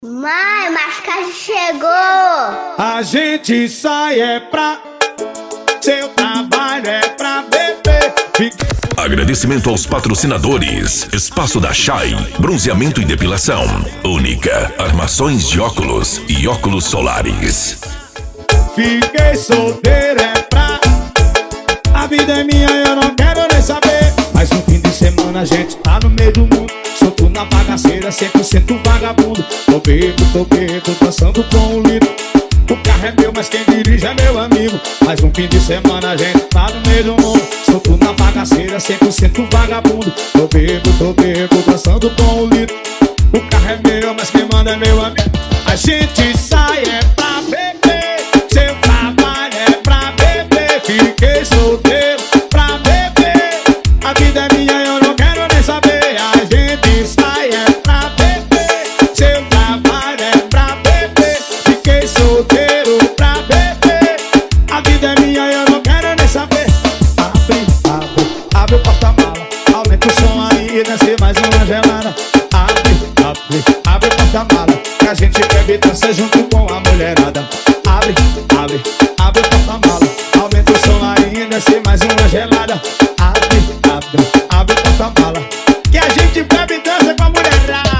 Mãe, Mascate chegou! A gente sai pra... Seu trabalho é pra beber. Agradecimento aos patrocinadores: Espaço da Shai, bronzeamento e depilação, Única, armações de óculos e óculos solares. Fiquei solteiro é pra... A vida é minha, eu não quero nem saber. Mas no fim de semana a gente tá no meio do mundo. Solto na bagaceira, 100% vagabundo. Tô bebo, dançando com um litro. O carro é meu, mas quem dirige é meu amigo. Mas no fim de semana a gente tá no meio do mundo. Solto na bagaceira, 100% vagabundo. Tô bebo, dançando com um litro. O carro é meu, mas quem manda é meu amigo. A gente sai é pra beber. Seu trabalho é pra beber. Fiquei solteiro pra beber. A vida é minha, eu não quero nem saber. A gente sai é pra beber. Seu trabalho é pra beber. Fiquei solteiro pra beber. A vida é minha, eu não quero nem saber. Abre o porta-mala. Aumenta o som aí e desce mais uma gelada. Abre o porta-mala, que a gente bebe e dança junto com a mulherada. Abre o porta-mala. Aumenta o som aí e desce mais uma gelada. Abre o porta-mala, que a gente bebe e dança com a mulherada.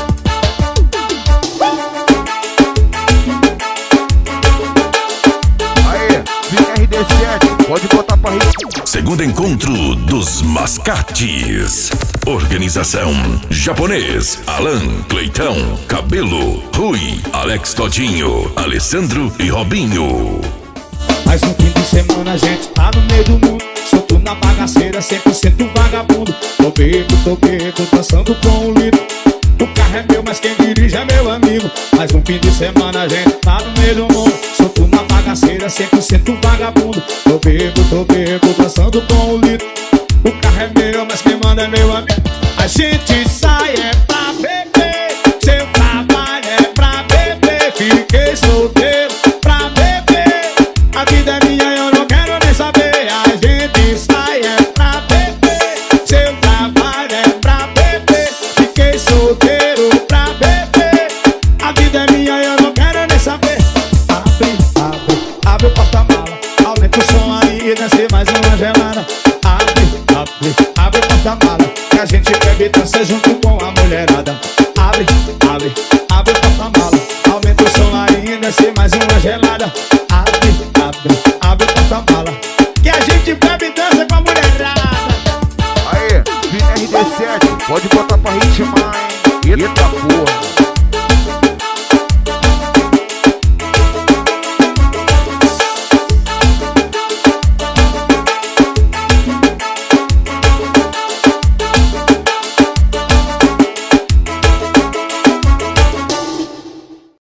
Aê, fica RD7, pode botar pra rir. Segundo encontro dos Mascates. Organização: Japonês, Alan, Cleitão, Cabelo, Rui, Alex Todinho, Alessandro e Robinho. Mas no fim de semana a gente tá no meio do mundo. Solto na bagaceira, 100% vagabundo. Tô bebo, dançando com um litro. O carro é meu, mas quem dirige é meu amigo. Mas no fim de semana a gente tá no meio do mundo. Solto na bagaceira, 100% vagabundo. Tô bebo, dançando com um litro. O carro é meu, mas quem manda é meu amigo. A gente sai é pra beber. Seu trabalho é pra beber. Fiquei solteiro pra beber. A vida é minha, eu não quero nem saber. A gente sai é pra beber. Seu trabalho é pra beber. Fiquei solteiro pra beber. A vida é minha, eu não quero nem saber. Abre o porta-mala. Aumenta o som aí e desce mais uma gelada. Abre o porta-mala, que a gente bebe e dança junto com a mulherada. Abre o porta-mala. Aumenta o som aí e desce mais uma